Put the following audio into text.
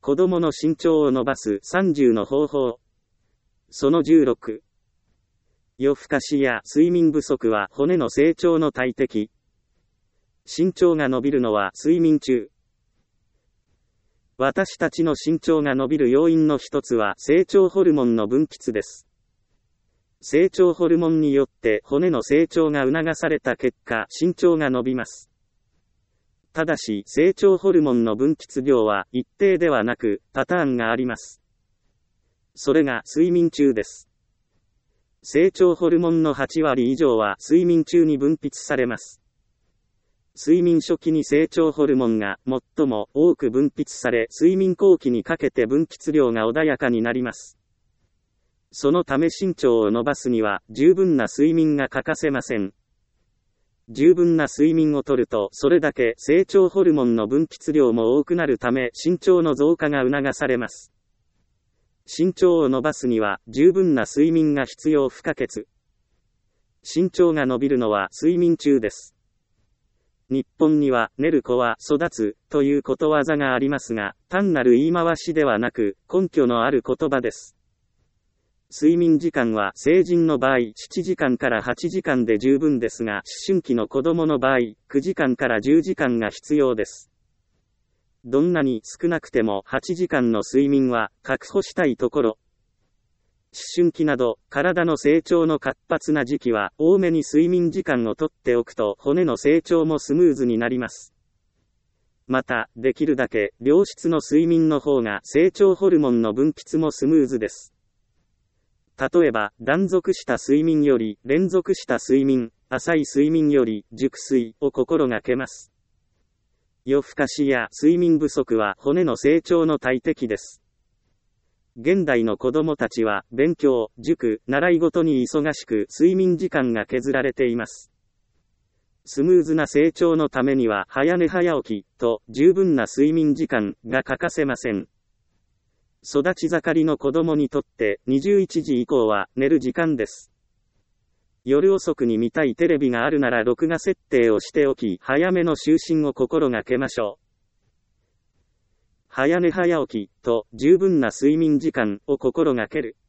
子供の身長を伸ばす30の方法。その16。夜更かしや睡眠不足は骨の成長の大敵。身長が伸びるのは睡眠中。私たちの身長が伸びる要因の一つは成長ホルモンの分泌です。成長ホルモンによって骨の成長が促された結果、身長が伸びます。ただし、成長ホルモンの分泌量は一定ではなく、パターンがあります。それが睡眠中です。成長ホルモンの8割以上は睡眠中に分泌されます。睡眠初期に成長ホルモンが最も多く分泌され、睡眠後期にかけて分泌量が穏やかになります。そのため身長を伸ばすには十分な睡眠が欠かせません。十分な睡眠をとると、それだけ成長ホルモンの分泌量も多くなるため、身長の増加が促されます。身長を伸ばすには十分な睡眠が必要不可欠。身長が伸びるのは睡眠中です。日本には、寝る子は育つということわざがありますが、単なる言い回しではなく、根拠のある言葉です。睡眠時間は成人の場合7時間から8時間で十分ですが、思春期の子供の場合9時間から10時間が必要です。どんなに少なくても8時間の睡眠は確保したいところ。思春期など体の成長の活発な時期は多めに睡眠時間をとっておくと骨の成長もスムーズになります。また、できるだけ良質の睡眠の方が成長ホルモンの分泌もスムーズです。例えば、断続した睡眠より連続した睡眠、浅い睡眠より熟睡を心がけます。夜更かしや睡眠不足は骨の成長の大敵です。現代の子供たちは勉強、塾、習い事に忙しく睡眠時間が削られています。スムーズな成長のためには早寝早起きと十分な睡眠時間が欠かせません。育ち盛りの子供にとって21時以降は寝る時間です。夜遅くに見たいテレビがあるなら録画設定をしておき、早めの就寝を心がけましょう。早寝早起きと十分な睡眠時間を心がける。